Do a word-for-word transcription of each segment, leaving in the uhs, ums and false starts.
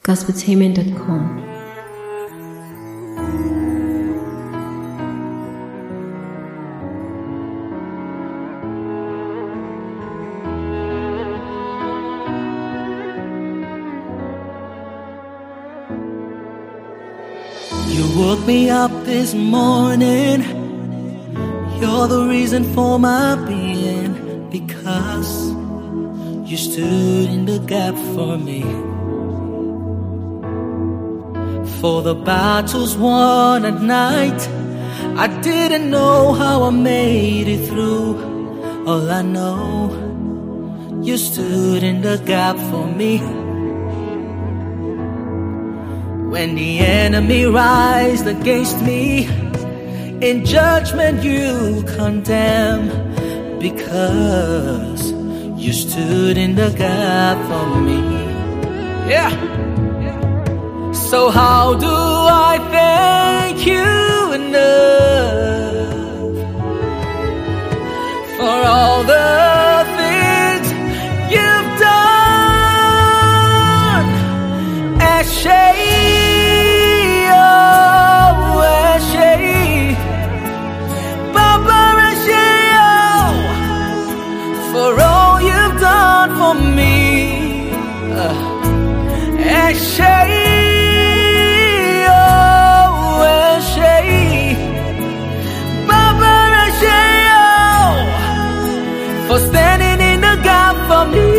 gospeltainment dot com. You woke me up this morning. You're the reason for my being, because you stood in the gap for me. For the battles won at night, I didn't know how I made it through. All I know, you stood in the gap for me. When the enemy rised against me, in judgment you condemn, because you stood in the gap for me. Yeah. So how do I thank you enough for all the things you've done? Ashay, oh, Ashay, Baba Ashay, oh, for all you've done for me. Uh, Ashay, for standing in the gap for me.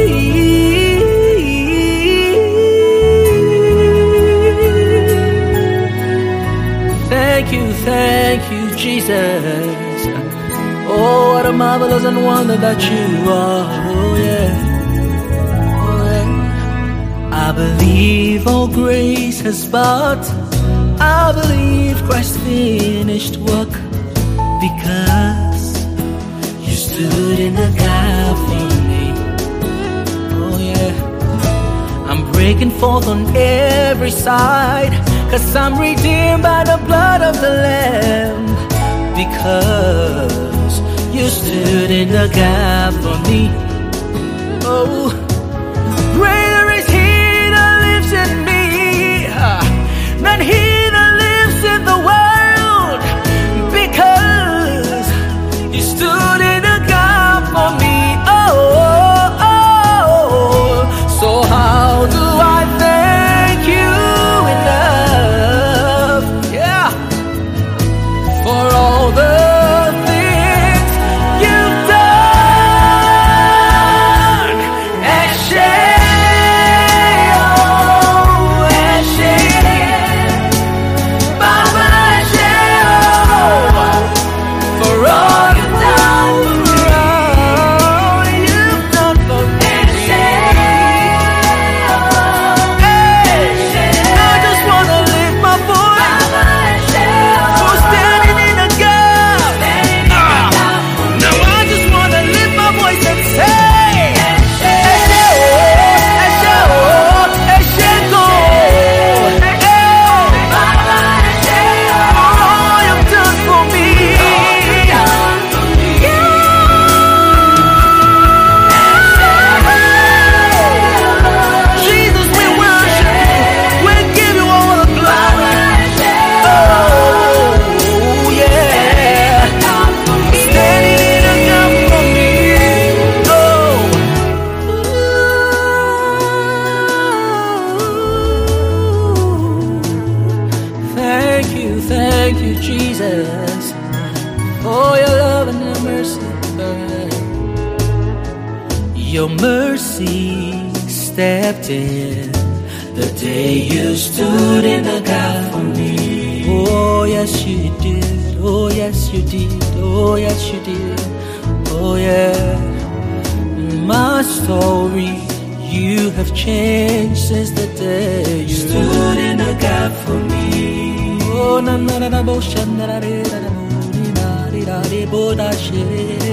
Thank you, thank you, Jesus. Oh, what a marvelous and wonder that you are. Oh yeah, oh yeah. I believe all grace has brought. I believe Christ finished work, because stood in the gap for me. Oh yeah. I'm breaking forth on every side, 'cause I'm redeemed by the blood of the Lamb, because you stood in the gap for me. Oh, greater is He that lives in me than he that lives in the world, because you stood in for me. Oh, oh, oh, so how do I thank you enough? Yeah, for all the things you've done. Ashay, oh, Ashay, Baba Ashay, oh, for all you've done. Thank you, Jesus, for your love and your mercy. Your mercy stepped in the day you stood in the gap for me. Oh yes you did, oh yes you did, oh yes you did, oh yeah. My story you have changed since the day you stood in the gap for me. Oh na na na na bo shan na na re na na mo ni na re na re bo da she.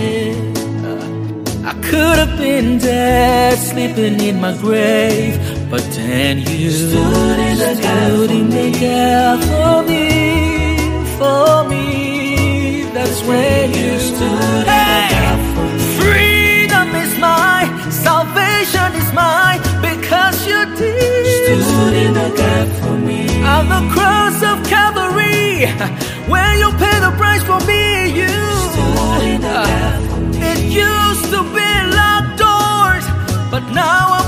I could have been dead, sleeping in my grave, but then you stood in the gap for me, for me. That's when you stood in the gap for me. Freedom is mine, salvation is mine, because you did. stood in the gap for me. On the cross of Calvary, where you paid the price for me, you stood in the gap for me. It used to be locked doors, but now